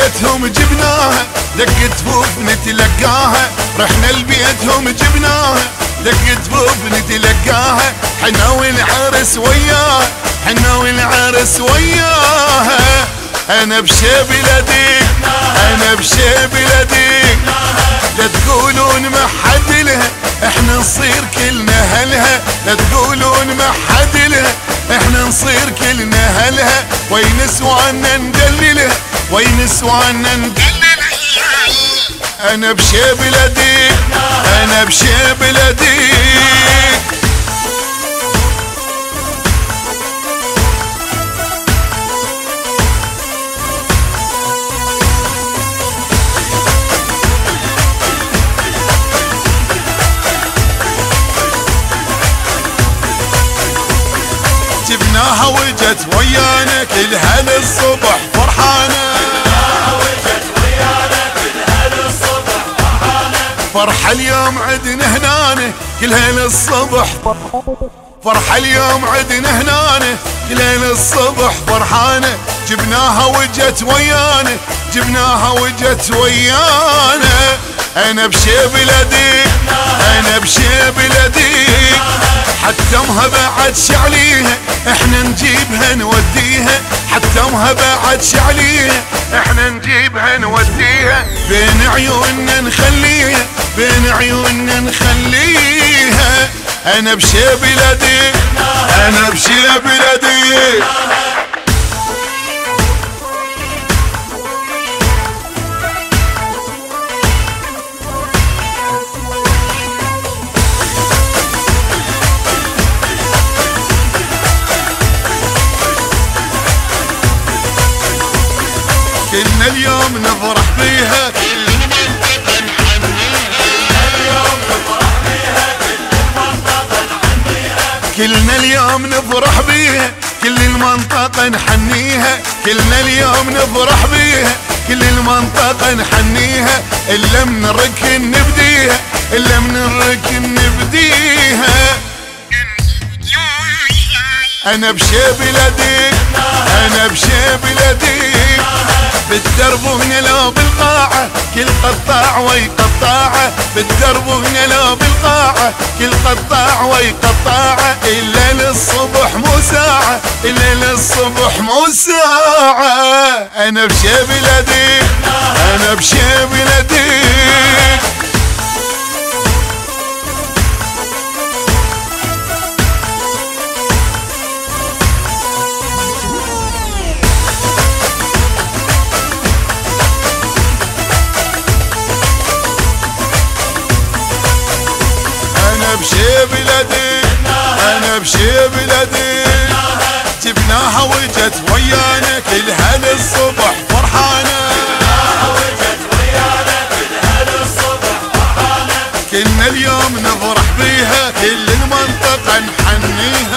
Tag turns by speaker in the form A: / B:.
A: لبيتهم جبناها، دق جفوف نتلقاها. رحنا لبيتهم جبناها، دق جفوف نتلقاها. حنا والعرس وياها، حنا والعرس وياها. انا بشي بلدي، انا بشي بلدي. لا تقولون ما حد لها، احنا نصير كلنا هلها. لا تقولون ما حد لها، احنا نصير كلنا هلها. وين سوانا ندللها، وين سوانا ندللها. انا بشي بلدي، انا بشي بلدي. جبناها وجت ويانا كلها للصبح فرحانة.
B: جبناها وجت ويانا كلها للصبح فرحانة.
A: فرحة اليوم عدنا هنانة كلها للصبح. فرحة اليوم عدنا هنانة كلها للصبح فرحانة. جبناها وجت ويانا، جبناها وجت ويانا. انا بشي بلدي، انا بشي بلدي. حتمها بعد شعليها، احنا نجيبها نوديها. حتمها بعد شعليها، احنا نجيبها نوديها. بين عيوننا نخليها، بين عيوننا نخليها. انا بشي بلدي، انا بشي بلدي. كلنا اليوم نفرح بيها، كلنا اليوم نفرح بيها. كل المنطقة نحنيها، كلنا اليوم نفرح بيها. كل المنطقة نحنيها. إلا من الركن نبديها، إلا من الركن نبديها. أنا بشي بلدي، أنا بشي بلدي. بالدرب هنا لو بالقاعة كل قطاع ويقطاعه. بالدرب هنا لو بالقاعة كل قطاع ويقطاعه. إلا للصبح مو ساعة، إلا للصبح مو ساعة. أنا بشي بلدي، أنا بشي بلدي. أنا بشي بلدي، أنا بشي بلدي. جبناها وجت ويانا كلها للصبح فرحانة.
B: جبناها وجت ويانا كلها للصبح فرحانة.
A: كلنا اليوم نفرح بيها، كل المنطقة نحنيها.